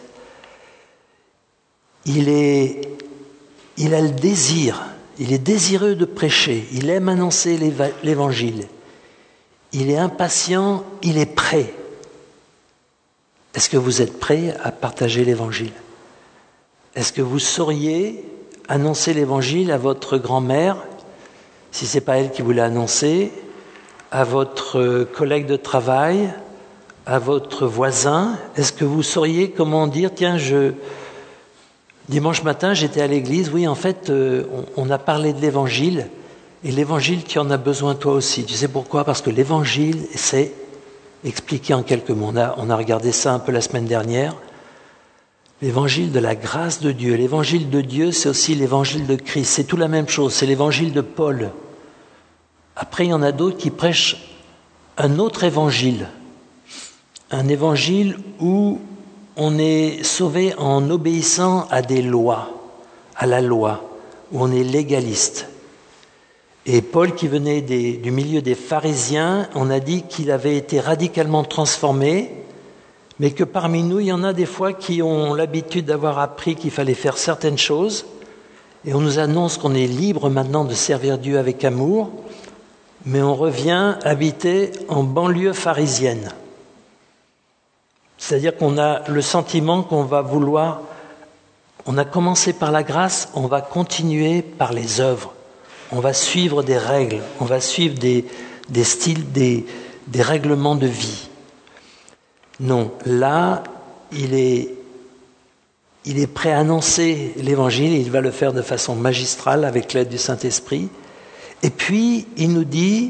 Il a le désir, il est désireux de prêcher, il aime annoncer l'Évangile. Il est impatient, il est prêt. Est-ce que vous êtes prêt à partager l'Évangile? Est-ce que vous sauriez annoncer l'Évangile à votre grand-mère, si ce n'est pas elle qui vous l'a annoncé, à votre collègue de travail, à votre voisin? Est-ce que vous sauriez comment dire, tiens, dimanche matin, j'étais à l'église, oui, en fait, on a parlé de l'Évangile, et l'Évangile, tu en as besoin toi aussi. Tu sais pourquoi? Parce que l'Évangile, c'est expliqué en quelques mots. On a regardé ça un peu la semaine dernière. L'évangile de la grâce de Dieu. L'évangile de Dieu, c'est aussi l'évangile de Christ. C'est tout la même chose. C'est l'évangile de Paul. Après, il y en a d'autres qui prêchent un autre évangile. Un évangile où on est sauvé en obéissant à des lois, à la loi, où on est légaliste. Et Paul, qui venait du milieu des pharisiens, on a dit qu'il avait été radicalement transformé, mais que parmi nous, il y en a des fois qui ont l'habitude d'avoir appris qu'il fallait faire certaines choses, et on nous annonce qu'on est libre maintenant de servir Dieu avec amour, mais on revient habiter en banlieue pharisienne. C'est-à-dire qu'on a le sentiment qu'on va vouloir, on a commencé par la grâce, on va continuer par les œuvres. On va suivre des règles, on va suivre des styles, des règlements de vie. Non, là, il est prêt à annoncer l'évangile, il va le faire de façon magistrale avec l'aide du Saint-Esprit. Et puis, il nous dit,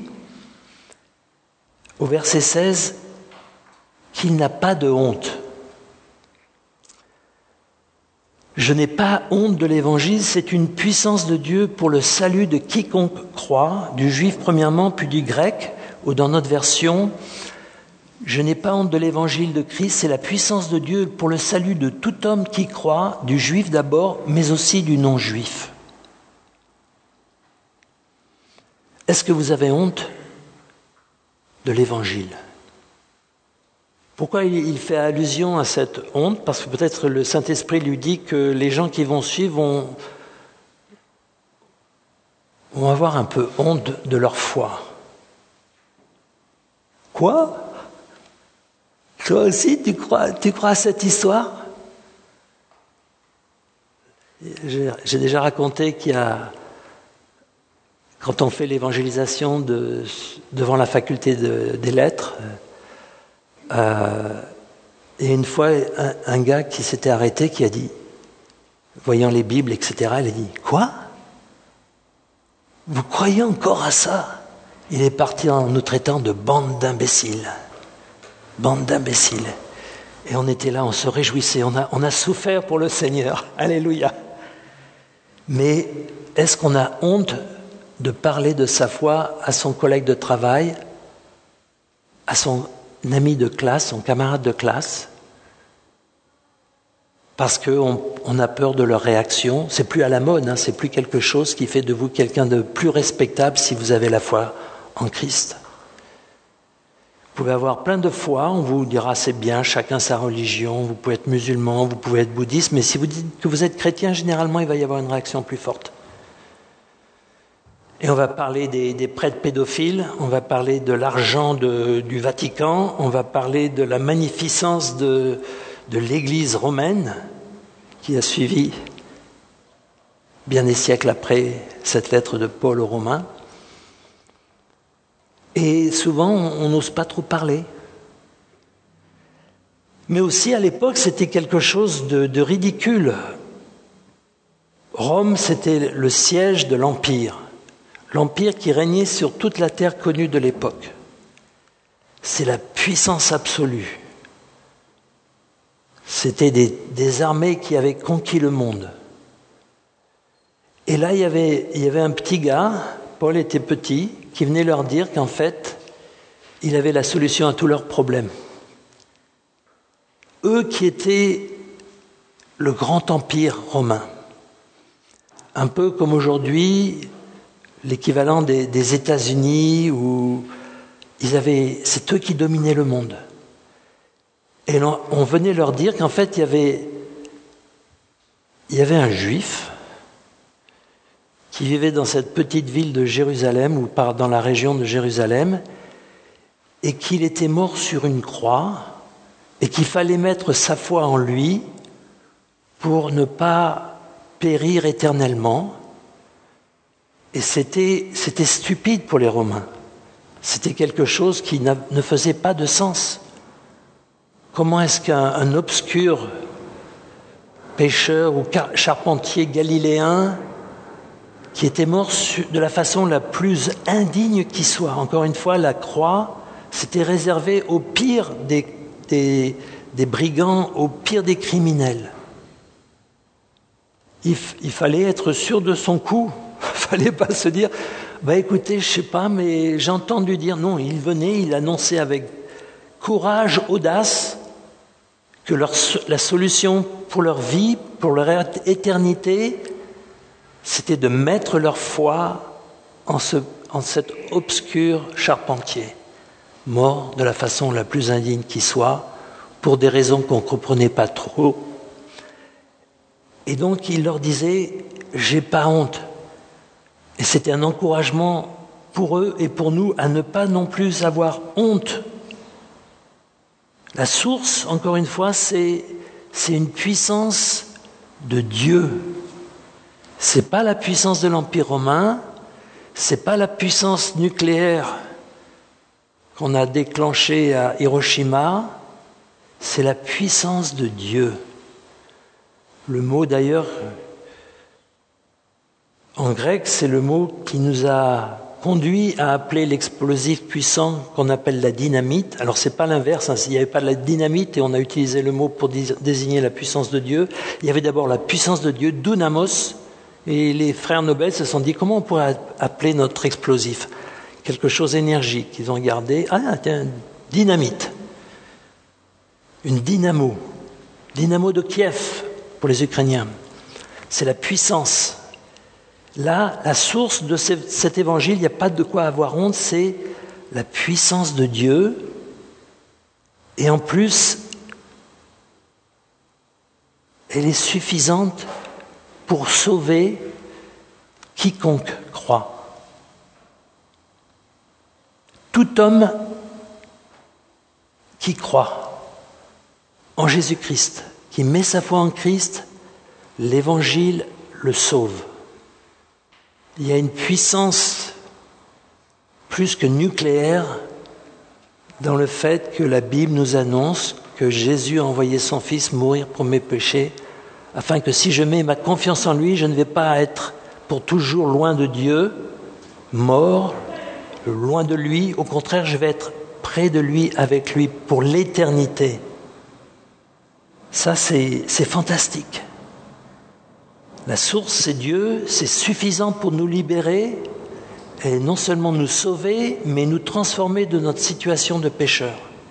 au verset 16, qu'il n'a pas de honte. Je n'ai pas honte de l'évangile, c'est une puissance de Dieu pour le salut de quiconque croit, du juif premièrement, puis du grec, ou dans notre version, je n'ai pas honte de l'évangile de Christ, c'est la puissance de Dieu pour le salut de tout homme qui croit, du juif d'abord, mais aussi du non-juif. Est-ce que vous avez honte de l'évangile ? Pourquoi il fait allusion à cette honte ? Parce que peut-être le Saint-Esprit lui dit que les gens qui vont suivre vont avoir un peu honte de leur foi. Quoi ? Toi aussi, tu crois à cette histoire ? J'ai déjà raconté qu'il y a, quand on fait l'évangélisation devant la faculté des lettres, et une fois, un gars qui s'était arrêté, qui a dit, voyant les Bibles, etc., il a dit « Quoi ? Vous croyez encore à ça ?» Il est parti en nous traitant de bande d'imbéciles. Bande d'imbéciles. Et on était là, on se réjouissait, on a souffert pour le Seigneur. Alléluia. Mais est-ce qu'on a honte de parler de sa foi à son collègue de travail, à son ami de classe, son camarade de classe, parce qu'on a peur de leur réaction? C'est plus à la mode, c'est plus quelque chose qui fait de vous quelqu'un de plus respectable si vous avez la foi en Christ. Vous pouvez avoir plein de foi, on vous dira c'est bien, chacun sa religion, vous pouvez être musulman, vous pouvez être bouddhiste, mais si vous dites que vous êtes chrétien, généralement il va y avoir une réaction plus forte. Et on va parler des prêtres pédophiles, on va parler de l'argent du Vatican, on va parler de la magnificence de l'Église romaine qui a suivi bien des siècles après cette lettre de Paul aux Romains. Et souvent, on n'ose pas trop parler. Mais aussi, à l'époque, c'était quelque chose de ridicule. Rome, c'était le siège de l'Empire. L'Empire qui régnait sur toute la terre connue de l'époque. C'est la puissance absolue. C'était des armées qui avaient conquis le monde. Et là, il y avait un petit gars, Paul était petit, qui venait leur dire qu'en fait, il avait la solution à tous leurs problèmes. Eux qui étaient le grand empire romain. Un peu comme aujourd'hui, l'équivalent des États-Unis, où c'est eux qui dominaient le monde. Et on venait leur dire qu'en fait, il y avait un juif qui vivait dans cette petite ville de Jérusalem, ou dans la région de Jérusalem, et qu'il était mort sur une croix, et qu'il fallait mettre sa foi en lui pour ne pas périr éternellement. Et c'était stupide pour les Romains. C'était quelque chose qui ne faisait pas de sens. Comment est-ce qu'un obscur pêcheur ou charpentier galiléen qui était mort de la façon la plus indigne qui soit, encore une fois, la croix, c'était réservé au pire des brigands, au pire des criminels. Il fallait être sûr de son coup. Il ne fallait pas se dire, écoutez, je ne sais pas, mais j'ai entendu dire. Non, il venait, il annonçait avec courage, audace, que la solution pour leur vie, pour leur éternité, c'était de mettre leur foi en cet obscur charpentier, mort de la façon la plus indigne qui soit, pour des raisons qu'on ne comprenait pas trop. Et donc il leur disait, j'ai pas honte. Et c'était un encouragement pour eux et pour nous à ne pas non plus avoir honte. La source, encore une fois, c'est une puissance de Dieu. C'est pas la puissance de l'Empire romain, c'est pas la puissance nucléaire qu'on a déclenchée à Hiroshima, c'est la puissance de Dieu. Le mot d'ailleurs, en grec, c'est le mot qui nous a conduit à appeler l'explosif puissant qu'on appelle la dynamite. Alors c'est pas l'inverse, s'il n'y avait pas de la dynamite et on a utilisé le mot pour désigner la puissance de Dieu, il y avait d'abord la puissance de Dieu, Dunamos, et les frères Nobel se sont dit comment on pourrait appeler notre explosif ? Quelque chose d'énergique. Ils ont regardé, tiens, dynamite. Une dynamo de Kiev pour les Ukrainiens. C'est la puissance. Là, la source de cet évangile, il n'y a pas de quoi avoir honte, c'est la puissance de Dieu. Et en plus, elle est suffisante pour sauver quiconque croit. Tout homme qui croit en Jésus-Christ, qui met sa foi en Christ, l'Évangile le sauve. Il y a une puissance plus que nucléaire dans le fait que la Bible nous annonce que Jésus a envoyé son Fils mourir pour mes péchés, afin que si je mets ma confiance en lui, je ne vais pas être pour toujours loin de Dieu, mort, loin de lui. Au contraire, je vais être près de lui, avec lui, pour l'éternité. Ça, c'est fantastique. La source, c'est Dieu, c'est suffisant pour nous libérer et non seulement nous sauver, mais nous transformer de notre situation de pécheur.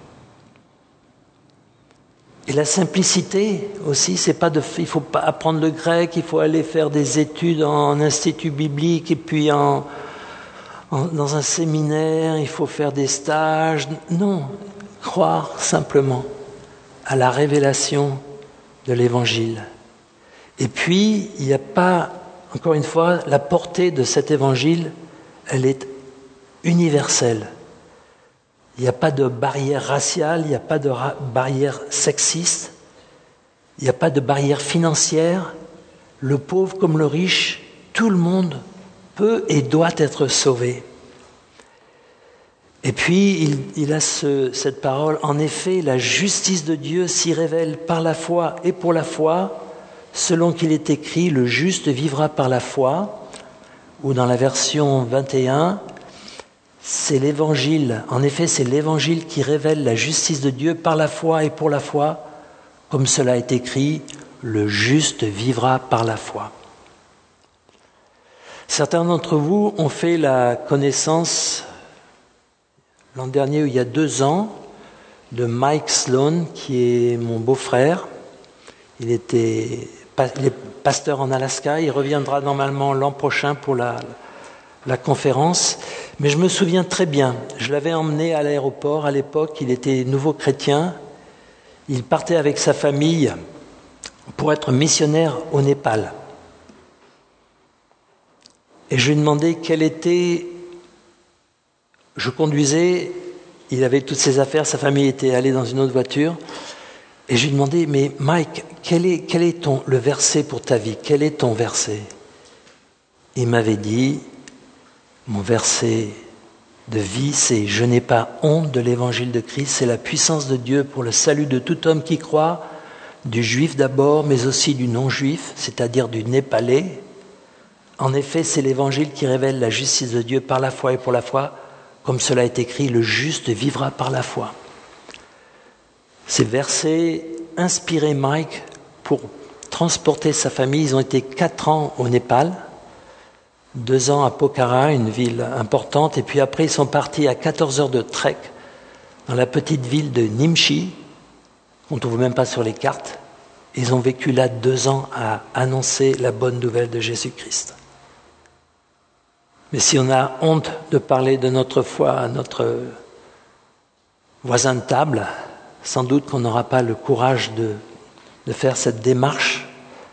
Et la simplicité aussi, c'est pas il faut pas apprendre le grec, il faut aller faire des études en institut biblique et puis dans un séminaire, il faut faire des stages. Non, croire simplement à la révélation de l'Évangile. Et puis, il n'y a pas, encore une fois, la portée de cet Évangile, elle est universelle. Il n'y a pas de barrière raciale, il n'y a pas de barrière sexiste, il n'y a pas de barrière financière. Le pauvre comme le riche, tout le monde peut et doit être sauvé. Et puis, il a cette parole, en effet, la justice de Dieu s'y révèle par la foi et pour la foi, selon qu'il est écrit, le juste vivra par la foi, ou dans la version 21, c'est l'Évangile. En effet, c'est l'Évangile qui révèle la justice de Dieu par la foi et pour la foi, comme cela est écrit, le juste vivra par la foi. Certains d'entre vous ont fait la connaissance l'an dernier, il y a 2 ans, de Mike Sloan, qui est mon beau-frère. Il est pasteur en Alaska. Il reviendra normalement l'an prochain pour la conférence. Mais je me souviens très bien, je l'avais emmené à l'aéroport. À l'époque, il était nouveau chrétien. Il partait avec sa famille pour être missionnaire au Népal. Et je lui demandais quel était... Je conduisais, il avait toutes ses affaires, sa famille était allée dans une autre voiture. Et je lui demandais, mais Mike, quel est le verset pour ta vie ? Quel est ton verset ? Il m'avait dit, mon verset de vie, c'est « Je n'ai pas honte de l'évangile de Christ, c'est la puissance de Dieu pour le salut de tout homme qui croit, du juif d'abord, mais aussi du non-juif, c'est-à-dire du népalais. En effet, c'est l'évangile qui révèle la justice de Dieu par la foi et pour la foi, comme cela est écrit, le juste vivra par la foi. » Ces versets inspiraient Mike pour transporter sa famille. Ils ont été 4 ans au Népal, 2 ans à Pokhara, une ville importante, et puis après ils sont partis à 14 heures de trek dans la petite ville de Nimshi, qu'on ne trouve même pas sur les cartes. Ils ont vécu là 2 ans à annoncer la bonne nouvelle de Jésus-Christ. Mais si on a honte de parler de notre foi à notre voisin de table, sans doute qu'on n'aura pas le courage de faire cette démarche.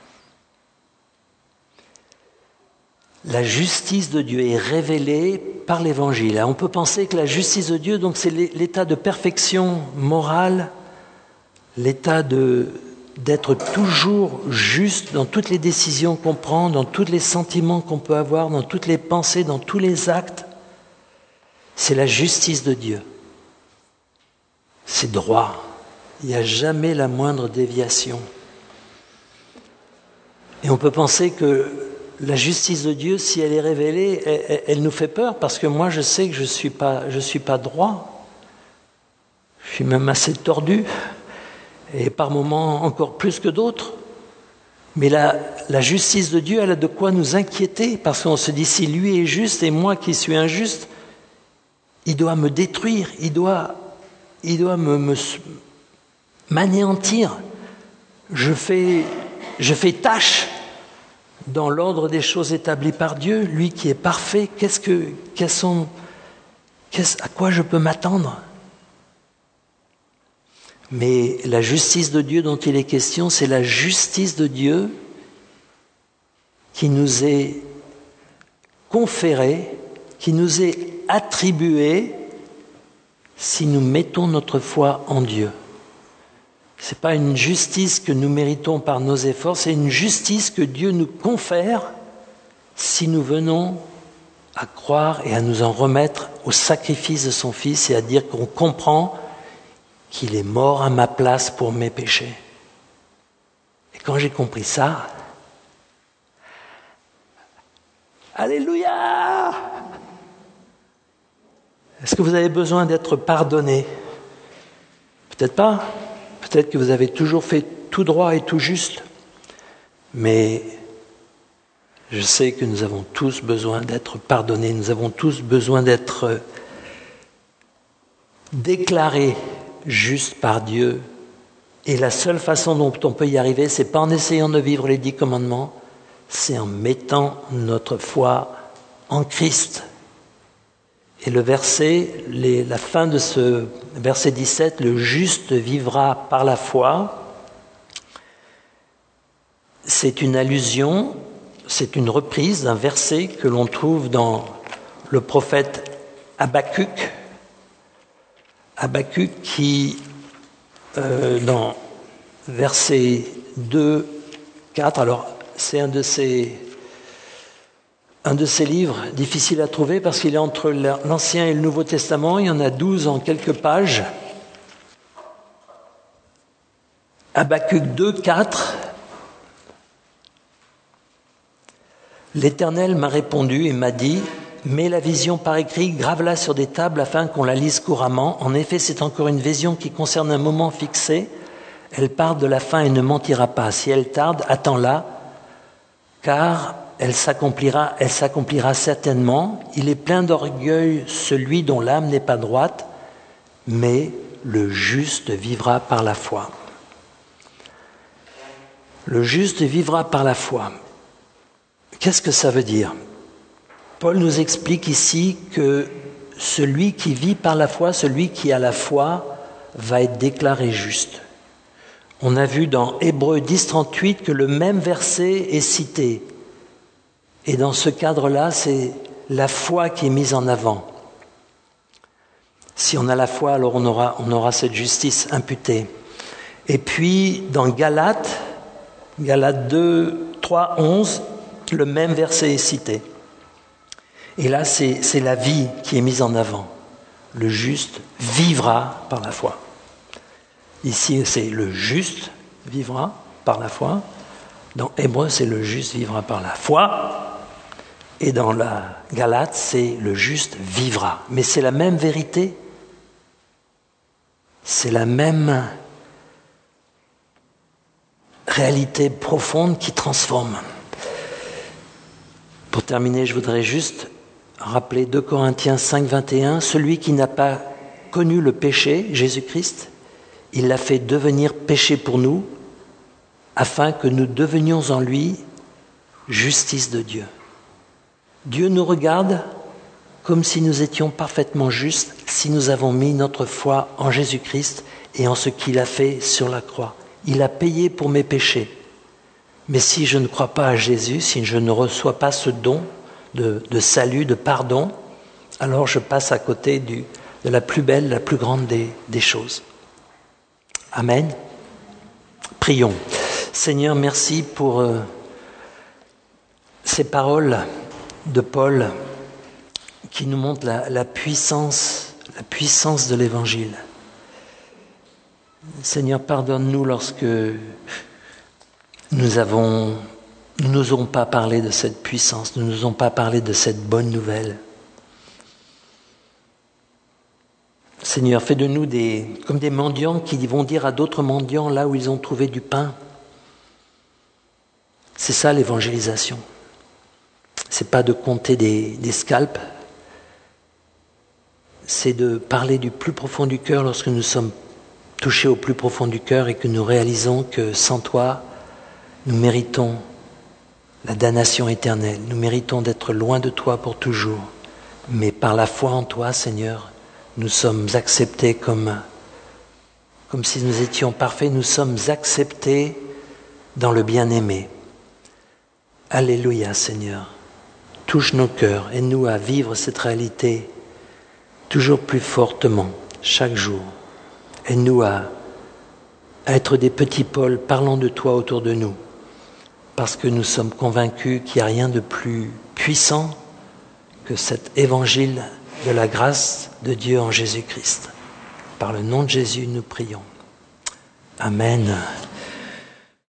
La justice de Dieu est révélée par l'Évangile. On peut penser que la justice de Dieu, donc, c'est l'état de perfection morale, l'état d'être toujours juste dans toutes les décisions qu'on prend, dans tous les sentiments qu'on peut avoir, dans toutes les pensées, dans tous les actes. C'est la justice de Dieu. C'est droit. Il n'y a jamais la moindre déviation. Et on peut penser que la justice de Dieu, si elle est révélée, elle nous fait peur, parce que moi je sais que je suis pas droit. Je suis même assez tordu, et par moments encore plus que d'autres. Mais la justice de Dieu, elle a de quoi nous inquiéter, parce qu'on se dit, si lui est juste et moi qui suis injuste, il doit me détruire, il doit m'anéantir. Je fais tâche dans l'ordre des choses établies par Dieu, lui qui est parfait. À quoi je peux m'attendre? Mais la justice de Dieu dont il est question, c'est la justice de Dieu qui nous est conférée, qui nous est attribuée si nous mettons notre foi en Dieu. Ce n'est pas une justice que nous méritons par nos efforts, c'est une justice que Dieu nous confère si nous venons à croire et à nous en remettre au sacrifice de son Fils et à dire qu'on comprend qu'il est mort à ma place pour mes péchés. Et quand j'ai compris ça, alléluia! Est-ce que vous avez besoin d'être pardonné? Peut-être pas. Peut-être que vous avez toujours fait tout droit et tout juste. Mais je sais que nous avons tous besoin d'être pardonnés. Nous avons tous besoin d'être déclarés justes par Dieu. Et la seule façon dont on peut y arriver, c'est pas en essayant de vivre les 10 commandements, c'est en mettant notre foi en Christ. Et le verset, la fin de ce verset 17, le juste vivra par la foi, c'est une allusion, c'est une reprise d'un verset que l'on trouve dans le prophète Habakkuk. Habakkuk qui, dans versets 2, 4, alors c'est un de ces livres difficiles à trouver parce qu'il est entre l'Ancien et le Nouveau Testament. Il y en a 12 en quelques pages. Habakkuk 2, 4. L'Éternel m'a répondu et m'a dit, mets la vision par écrit, grave-la sur des tables afin qu'on la lise couramment. En effet, c'est encore une vision qui concerne un moment fixé. Elle part de la fin et ne mentira pas. Si elle tarde, attends-la, car elle s'accomplira certainement. Il est plein d'orgueil celui dont l'âme n'est pas droite, mais le juste vivra par la foi. Le juste vivra par la foi. Qu'est-ce que ça veut dire? Paul nous explique ici que celui qui vit par la foi, celui qui a la foi, va être déclaré juste. On a vu dans Hébreux 10, 38 que le même verset est cité. Et dans ce cadre-là, c'est la foi qui est mise en avant. Si on a la foi, alors on aura cette justice imputée. Et puis, dans Galates 2, 3, 11, le même verset est cité. Et là, c'est la vie qui est mise en avant. Le juste vivra par la foi. Ici, c'est le juste vivra par la foi. Dans Hébreux, c'est le juste vivra par la foi. Et dans la Galate, c'est le juste vivra. Mais c'est la même vérité. C'est la même réalité profonde qui transforme. Pour terminer, je voudrais juste rappeler 2 Corinthiens 5, 21. Celui qui n'a pas connu le péché, Jésus-Christ, il l'a fait devenir péché pour nous, afin que nous devenions en lui justice de Dieu. Dieu nous regarde comme si nous étions parfaitement justes, si nous avons mis notre foi en Jésus-Christ et en ce qu'il a fait sur la croix. Il a payé pour mes péchés. Mais si je ne crois pas à Jésus, si je ne reçois pas ce don de salut, de pardon, alors je passe à côté de la plus belle, la plus grande des choses. Amen. Prions. Seigneur, merci pour ces paroles de Paul qui nous montrent la puissance de l'Évangile. Seigneur, pardonne-nous lorsque nous n'osons pas parler de cette puissance, nous n'osons pas parler de cette bonne nouvelle. Seigneur, fais de nous comme des mendiants qui vont dire à d'autres mendiants là où ils ont trouvé du pain. C'est ça l'évangélisation. C'est pas de compter des scalps, c'est de parler du plus profond du cœur lorsque nous sommes touchés au plus profond du cœur et que nous réalisons que sans toi, nous méritons la damnation éternelle. Nous méritons d'être loin de toi pour toujours. Mais par la foi en toi, Seigneur, nous sommes acceptés comme si nous étions parfaits. Nous sommes acceptés dans le bien-aimé. Alléluia, Seigneur. Touche nos cœurs, aide-nous à vivre cette réalité toujours plus fortement, chaque jour. Aide-nous à être des petits Paul parlant de toi autour de nous, parce que nous sommes convaincus qu'il n'y a rien de plus puissant que cet évangile de la grâce de Dieu en Jésus-Christ. Par le nom de Jésus, nous prions. Amen.